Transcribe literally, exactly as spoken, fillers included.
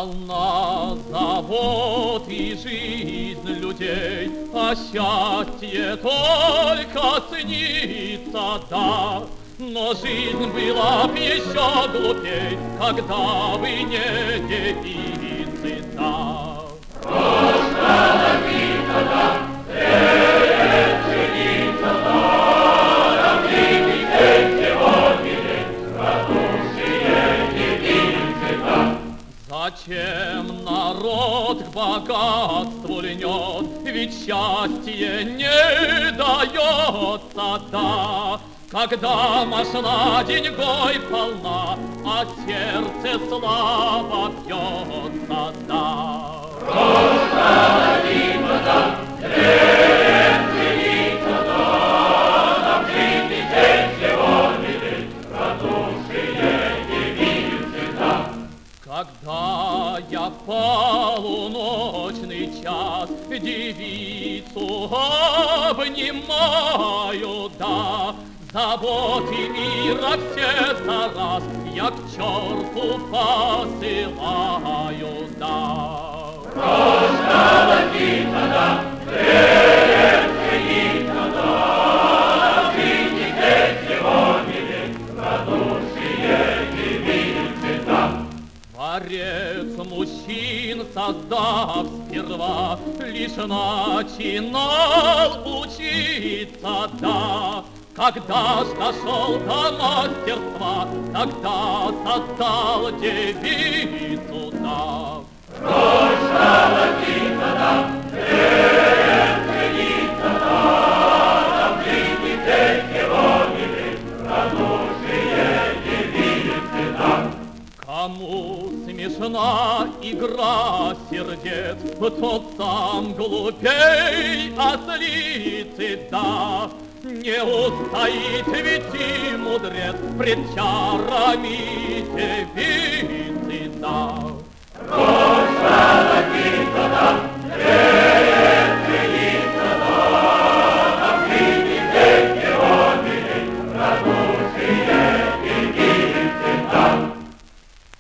Полна забот и жизнь людей, а счастье только снится, да. Но жизнь была б еще глупей, когда бы не девицы, да. Рождала Вита, да, пшеница, да, разбитый день сегодня день, радушие девицы, да. Зачем народ к богатству льнет, ведь счастье не дается, да. Когда мошна деньгой полна, а сердце слабо бьется, да. Рождала Вита, да, пшеница, да, разбитый день сегодня день, радушие девицы, да. Когда я в полуночный час девицу обнимаю, да, заботы мира все за раз я к черту посылаю, да. Рождала Вита, да, пшеница, да, разбитый день сегодня день, радушие девицы, да. Творец мужчин, создав сперва, лишь начинал учиться, да. Когда ж дошел до мастерства, тогда создал девицу, да. Рождала Вита, да, пшеница, да, разбитый день сегодня день, радушие девицы, да. Кому смешна игра сердец, тот сам глупей ослицы, да. Не устоит ведь и мудрец пред чарами девицы, да. Рождала Вита,